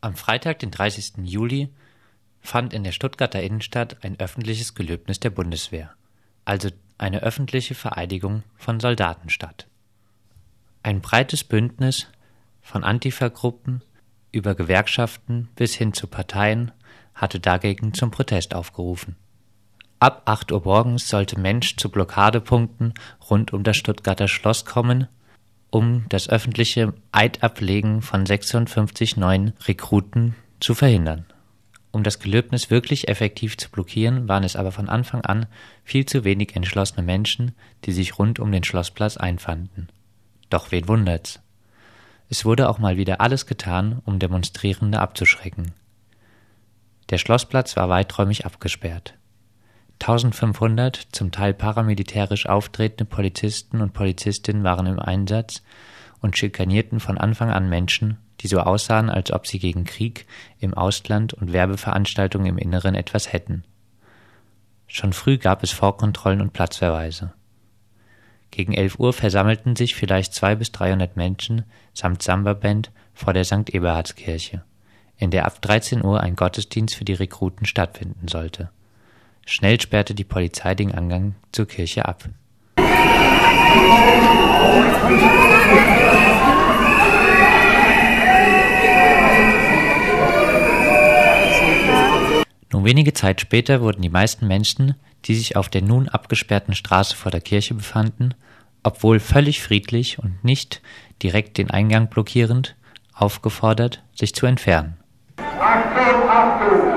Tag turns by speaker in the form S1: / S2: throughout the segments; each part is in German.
S1: Am Freitag, den 30. Juli, fand in der Stuttgarter Innenstadt ein öffentliches Gelöbnis der Bundeswehr, also eine öffentliche Vereidigung von Soldaten statt. Ein breites Bündnis von Antifa-Gruppen über Gewerkschaften bis hin zu Parteien hatte dagegen zum Protest aufgerufen. Ab 8 Uhr morgens sollte Mensch zu Blockadepunkten rund um das Stuttgarter Schloss kommen, um das öffentliche Eidablegen von 56 neuen Rekruten zu verhindern. Um das Gelöbnis wirklich effektiv zu blockieren, waren es aber von Anfang an viel zu wenig entschlossene Menschen, die sich rund um den Schlossplatz einfanden. Doch wen wundert's? Es wurde auch mal wieder alles getan, um Demonstrierende abzuschrecken. Der Schlossplatz war weiträumig abgesperrt. 1500 zum Teil paramilitärisch auftretende Polizisten und Polizistinnen waren im Einsatz und schikanierten von Anfang an Menschen, die so aussahen, als ob sie gegen Krieg im Ausland und Werbeveranstaltungen im Inneren etwas hätten. Schon früh gab es Vorkontrollen und Platzverweise. Gegen 11 Uhr versammelten sich vielleicht 200 bis 300 Menschen samt Samba-Band vor der St. Eberhardskirche, in der ab 13 Uhr ein Gottesdienst für die Rekruten stattfinden sollte. Schnell sperrte die Polizei den Eingang zur Kirche ab. Nun wenige Zeit später wurden die meisten Menschen, die sich auf der nun abgesperrten Straße vor der Kirche befanden, obwohl völlig friedlich und nicht direkt den Eingang blockierend, aufgefordert, sich zu entfernen.
S2: Achtung, Achtung!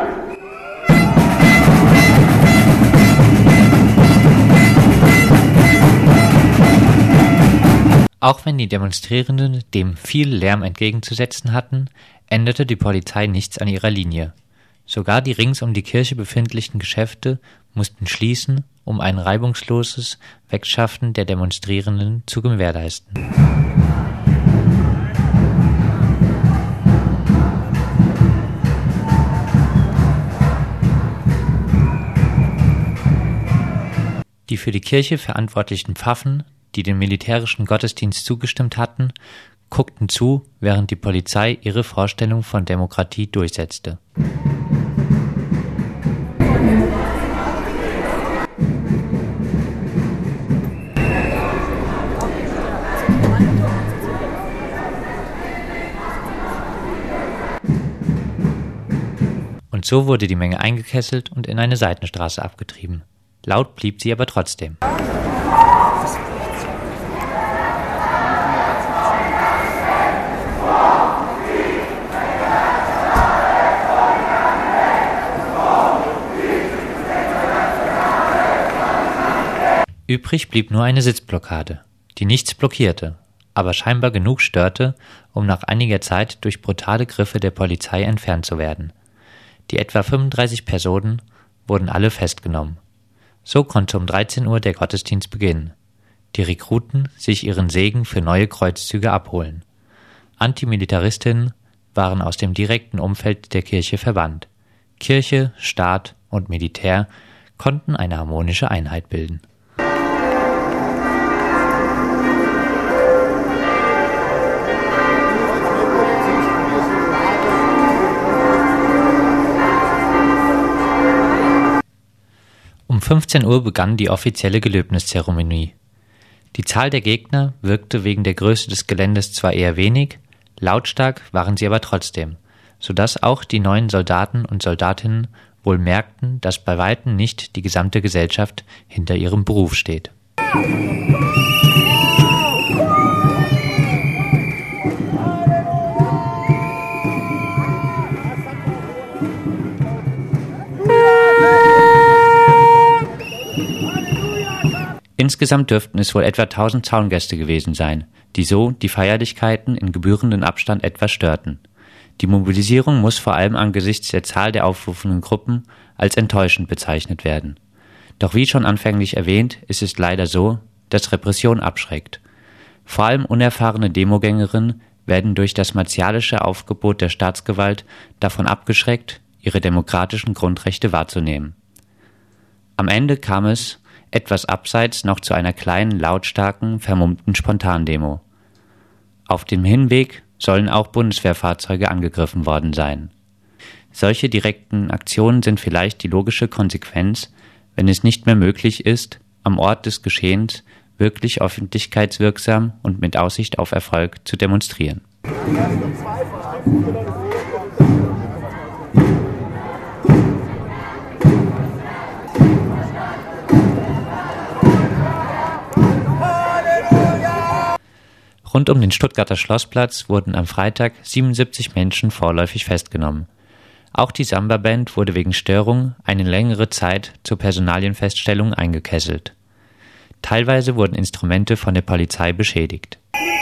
S1: Auch wenn die Demonstrierenden dem viel Lärm entgegenzusetzen hatten, änderte die Polizei nichts an ihrer Linie. Sogar die rings um die Kirche befindlichen Geschäfte mussten schließen, um ein reibungsloses Wegschaffen der Demonstrierenden zu gewährleisten. Die für die Kirche verantwortlichen Pfaffen, die dem militärischen Gottesdienst zugestimmt hatten, guckten zu, während die Polizei ihre Vorstellung von Demokratie durchsetzte. Und so wurde die Menge eingekesselt und in eine Seitenstraße abgetrieben. Laut blieb sie aber trotzdem. Übrig blieb nur eine Sitzblockade, die nichts blockierte, aber scheinbar genug störte, um nach einiger Zeit durch brutale Griffe der Polizei entfernt zu werden. Die etwa 35 Personen wurden alle festgenommen. So konnte um 13 Uhr der Gottesdienst beginnen. Die Rekruten sich ihren Segen für neue Kreuzzüge abholen. Antimilitaristinnen waren aus dem direkten Umfeld der Kirche verbannt. Kirche, Staat und Militär konnten eine harmonische Einheit bilden. Um 15 Uhr begann die offizielle Gelöbniszeremonie. Die Zahl der Gegner wirkte wegen der Größe des Geländes zwar eher wenig, lautstark waren sie aber trotzdem, sodass auch die neuen Soldaten und Soldatinnen wohl merkten, dass bei weitem nicht die gesamte Gesellschaft hinter ihrem Beruf steht. Insgesamt dürften es wohl etwa 1000 Zaungäste gewesen sein, die so die Feierlichkeiten in gebührendem Abstand etwas störten. Die Mobilisierung muss vor allem angesichts der Zahl der aufrufenden Gruppen als enttäuschend bezeichnet werden. Doch wie schon anfänglich erwähnt, ist es leider so, dass Repression abschreckt. Vor allem unerfahrene Demogängerinnen werden durch das martialische Aufgebot der Staatsgewalt davon abgeschreckt, ihre demokratischen Grundrechte wahrzunehmen. Am Ende kam es etwas abseits noch zu einer kleinen, lautstarken, vermummten Spontandemo. Auf dem Hinweg sollen auch Bundeswehrfahrzeuge angegriffen worden sein. Solche direkten Aktionen sind vielleicht die logische Konsequenz, wenn es nicht mehr möglich ist, am Ort des Geschehens wirklich öffentlichkeitswirksam und mit Aussicht auf Erfolg zu demonstrieren. Rund um den Stuttgarter Schlossplatz wurden am Freitag 77 Menschen vorläufig festgenommen. Auch die Samba-Band wurde wegen Störung eine längere Zeit zur Personalienfeststellung eingekesselt. Teilweise wurden Instrumente von der Polizei beschädigt.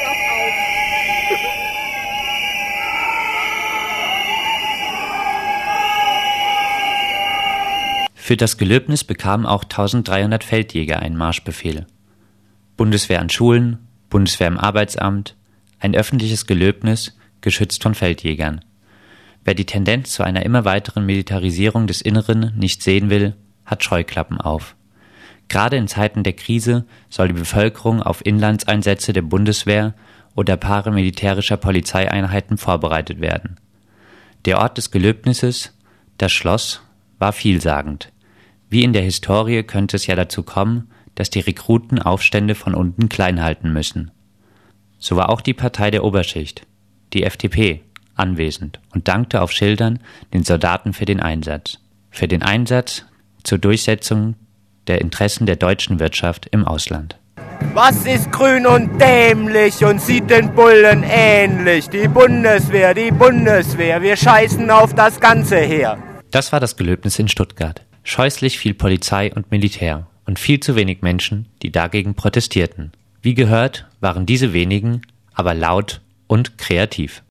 S1: Für das Gelöbnis bekamen auch 1300 Feldjäger einen Marschbefehl. Bundeswehr an Schulen, Bundeswehr im Arbeitsamt, ein öffentliches Gelöbnis, geschützt von Feldjägern. Wer die Tendenz zu einer immer weiteren Militarisierung des Inneren nicht sehen will, hat Scheuklappen auf. Gerade in Zeiten der Krise soll die Bevölkerung auf Inlandseinsätze der Bundeswehr oder paramilitärischer Polizeieinheiten vorbereitet werden. Der Ort des Gelöbnisses, das Schloss, war vielsagend. Wie in der Historie könnte es ja dazu kommen, dass die Rekruten Aufstände von unten klein halten müssen. So war auch die Partei der Oberschicht, die FDP, anwesend und dankte auf Schildern den Soldaten für den Einsatz. Für den Einsatz zur Durchsetzung der Interessen der deutschen Wirtschaft im Ausland.
S3: Was ist grün und dämlich und sieht den Bullen ähnlich? Die Bundeswehr, wir scheißen auf das ganze Heer.
S1: Das war das Gelöbnis in Stuttgart. Scheußlich viel Polizei und Militär und viel zu wenig Menschen, die dagegen protestierten. Wie gehört, waren diese wenigen aber laut und kreativ.